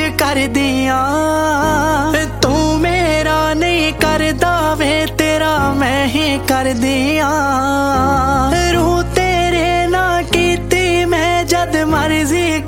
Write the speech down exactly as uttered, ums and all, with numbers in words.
कर दिया। तू मेरा नहीं करदा वे तेरा मैं ही कर दिया। रूह तेरे ना कीती मैं जद मर्जी